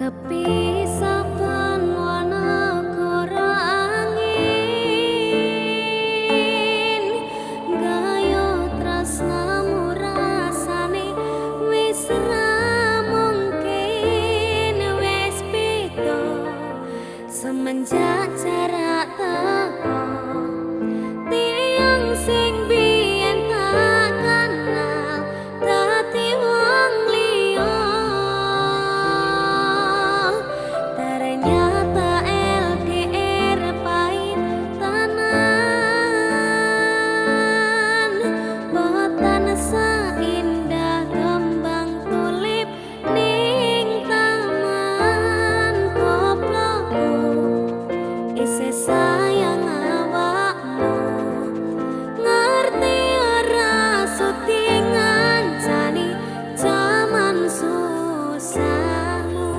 Tapi saben wana kora angin gayo tresnamu rasane wis ra mungkin wis beda semenjak jarak teko tiang sing biyen tak kenal dadi wong liya ternyata LDR pahit tenan boten seindah kembang tulip ning taman koplokku isih sayang awakmu ngerti ora sutingan jani jaman susahmu.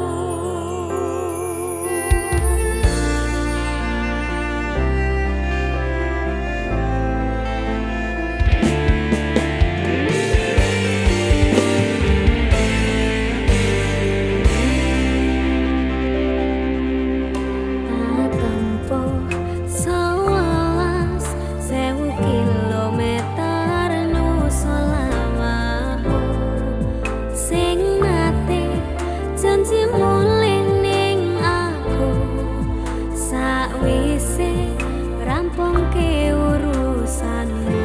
Tak tempuh 11.000 kilometer nusa lawakmu sing nate janji mulih ning aku sakwise rampungke urusanmu.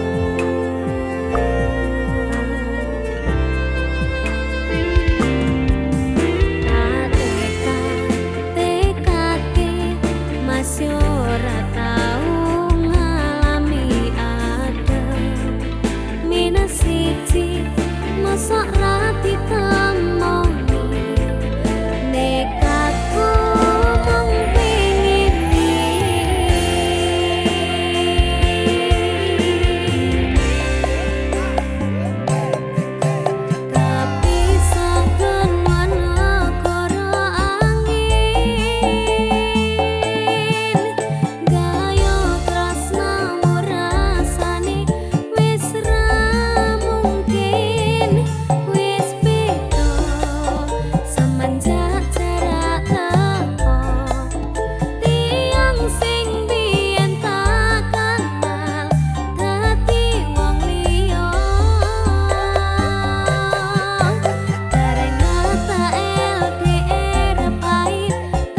Tekake masih ora tau ngalami adem minus siji mosok ra ditemoni nekatku mung pengin tapi saben wana karo angin gayo tresnamu rasane wis ra mungkin wis beda semenjak jarak teko tiang sing biyen tak kenal dadi wong liya ternyata LDR pahit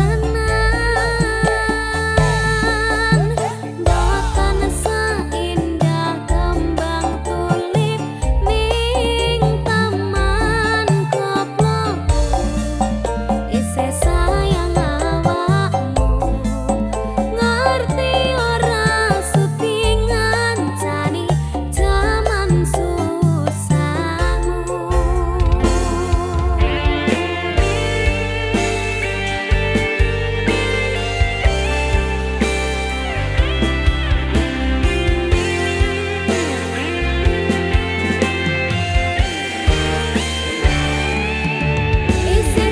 tenan boten seindah kembang tulip ning taman koplokku isih sayang awakmu ngerti ora sutingan jani jaman susahmu. Isih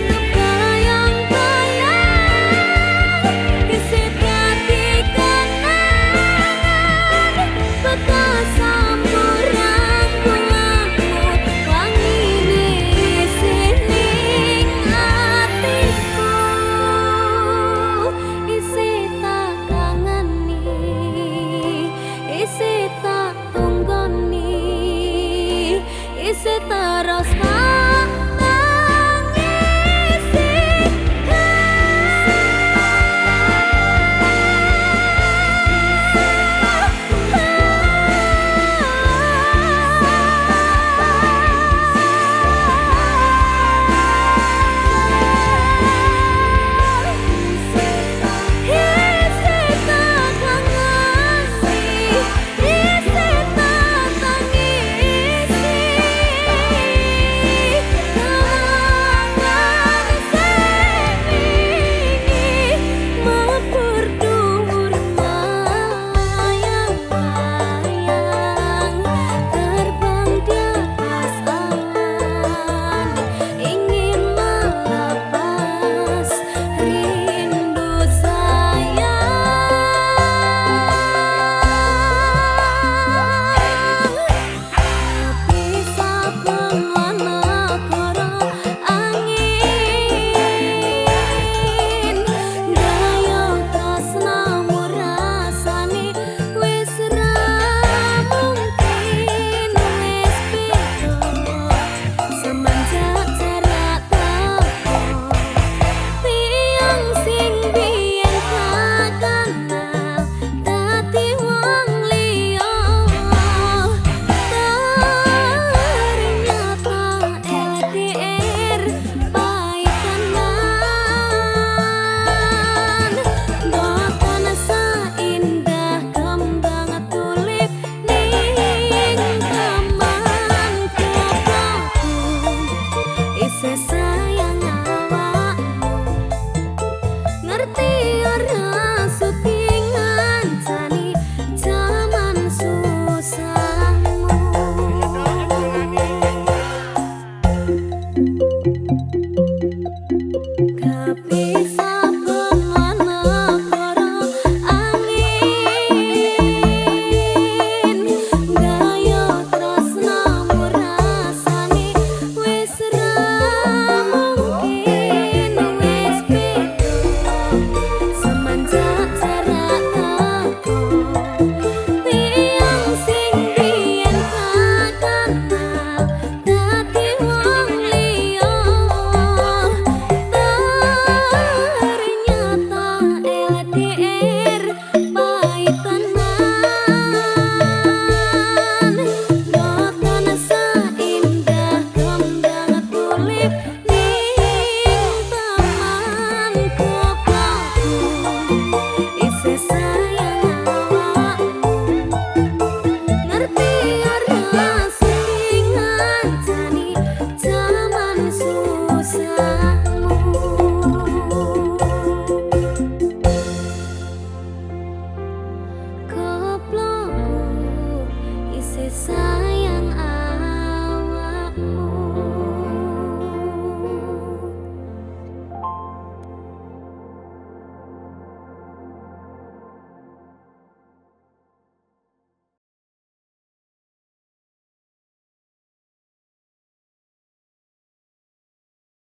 kebayang-bayang isih dadi kenangan bekas sampuran bulanku wangine isih ning atiku isih tak kangeni isih tak tunggoni isih terus